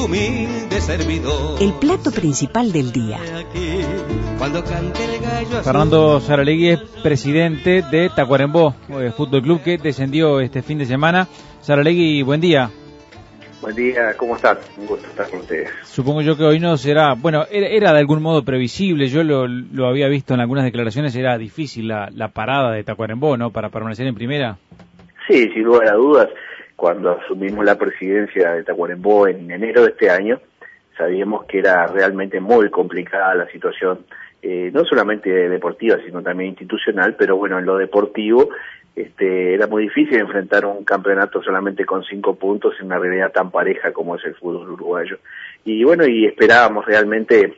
tu humilde servidor. El plato principal del día. Cuando cante el gallo azul. Fernando Saralegui es presidente de Tacuarembó Fútbol Club, que descendió este fin de semana. Saralegui, buen día. Buen día, ¿cómo están? Un gusto estar con ustedes. Supongo yo que hoy no será, bueno, era de algún modo previsible, yo lo había visto en algunas declaraciones, era difícil la parada de Tacuarembó, ¿no?, para permanecer en primera. Sí, sin lugar a dudas, cuando asumimos la presidencia de Tacuarembó en enero de este año, sabíamos que era realmente muy complicada la situación, no solamente deportiva, sino también institucional, pero bueno, en lo deportivo era muy difícil enfrentar un campeonato solamente con 5 puntos en una realidad tan pareja como es el fútbol uruguayo. Y bueno, y esperábamos realmente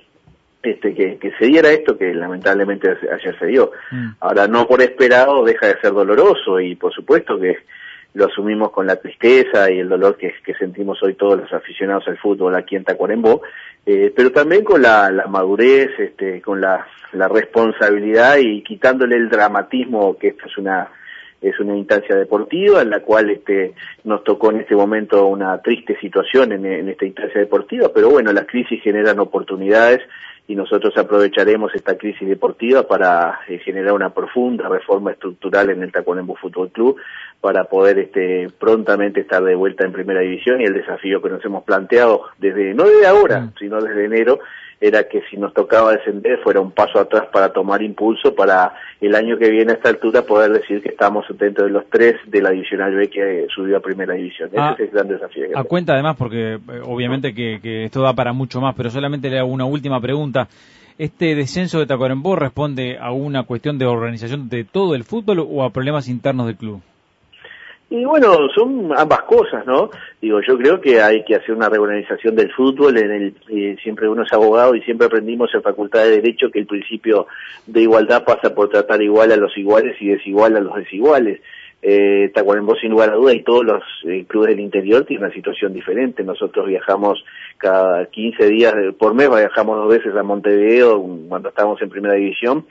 que se diera esto, que lamentablemente ayer se dio. Ahora, no por esperado deja de ser doloroso, y por supuesto que lo asumimos con la tristeza y el dolor que sentimos hoy todos los aficionados al fútbol aquí en Tacuarembó, pero también con la madurez, con la responsabilidad y quitándole el dramatismo, que esto es una instancia deportiva en la cual nos tocó en este momento una triste situación en esta instancia deportiva, pero bueno, las crisis generan oportunidades y nosotros aprovecharemos esta crisis deportiva para generar una profunda reforma estructural en el Tacuarembó Fútbol Club para poder prontamente estar de vuelta en primera división, y el desafío que nos hemos planteado no desde ahora, sino desde enero, era que si nos tocaba descender fuera un paso atrás para tomar impulso para el año que viene a esta altura poder decir que estamos dentro de los 3 de la Divisional B que subió a primera división. Ese es el gran desafío. A cuenta además, porque obviamente que esto da para mucho más, pero solamente le hago una última pregunta. ¿Este descenso de Tacuarembó responde a una cuestión de organización de todo el fútbol o a problemas internos del club? Y bueno, son ambas cosas, ¿no? Digo, yo creo que hay que hacer una reorganización del fútbol. Siempre uno es abogado y siempre aprendimos en Facultad de Derecho que el principio de igualdad pasa por tratar igual a los iguales y desigual a los desiguales. Tacuarembó, sin lugar a duda, y todos los clubes del interior tienen una situación diferente. Nosotros viajamos cada 15 días por mes, viajamos 2 veces a Montevideo cuando estábamos en primera división,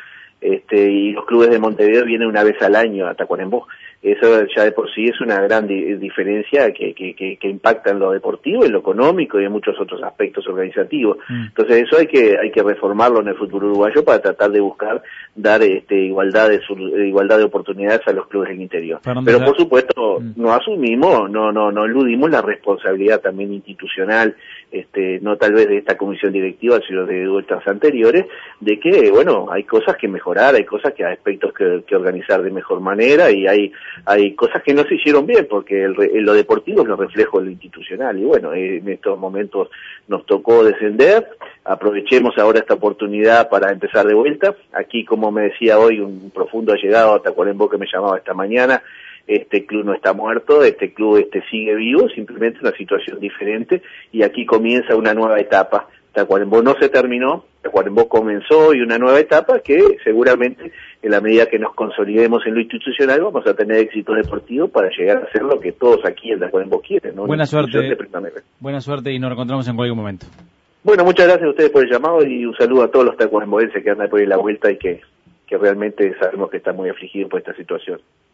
y los clubes de Montevideo vienen una vez al año a Tacuarembó. Eso ya de por sí es una gran diferencia que impacta en lo deportivo, en lo económico y en muchos otros aspectos organizativos. Entonces eso hay que reformarlo en el fútbol uruguayo para tratar de buscar dar igualdad de oportunidades a los clubes del interior. Pero por supuesto no asumimos, no eludimos la responsabilidad también institucional, no tal vez de esta comisión directiva, sino de vueltas anteriores, de que bueno, hay cosas que mejorar, hay aspectos que organizar de mejor manera, y hay cosas que no se hicieron bien, porque lo deportivo es lo reflejo de lo institucional, y bueno, en estos momentos nos tocó descender. Aprovechemos ahora esta oportunidad para empezar de vuelta. Aquí, como me decía hoy un profundo allegado a Tacuarembó que me llamaba esta mañana, este club no está muerto, este club sigue vivo, simplemente una situación diferente, y aquí comienza una nueva etapa. Tacuarembó no se terminó, Tacuarembó comenzó, y una nueva etapa que seguramente en la medida que nos consolidemos en lo institucional vamos a tener éxito deportivo para llegar a hacer lo que todos aquí en Tacuarembó quieren, ¿no? Buena suerte y nos reencontramos en cualquier momento. Bueno, muchas gracias a ustedes por el llamado y un saludo a todos los tacuaremboenses que andan por ahí la vuelta y que realmente sabemos que están muy afligidos por esta situación.